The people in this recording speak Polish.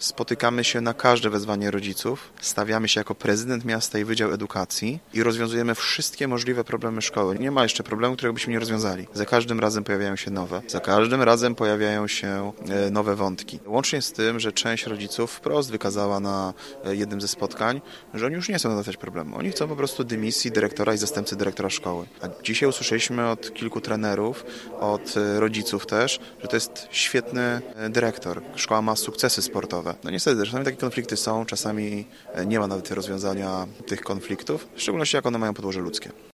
spotykamy się na każde wezwanie rodziców, stawiamy się jako prezydent miasta i Wydział Edukacji i rozwiązujemy wszystkie możliwe problemy szkoły. Nie ma jeszcze problemu, którego byśmy nie rozwiązali. Za każdym razem pojawiają się nowe. Za każdym razem pojawiają się nowe wątki. Łącznie z tym, że część rodziców wprost wykazała na jednym ze spotkań, że oni już nie chcą załatwiać problemu. Oni chcą po prostu dymisji dyrektora i zastępcy dyrektora szkoły. A dzisiaj usłyszeliśmy od kilku trenerów, od rodziców też, że to jest świetny dyrektor. Szkoła ma sukcesy sportowe. No niestety, czasami takie konflikty są, czasami nie ma nawet rozwiązania tych konfliktów, w szczególności jak one mają podłoże ludzkie.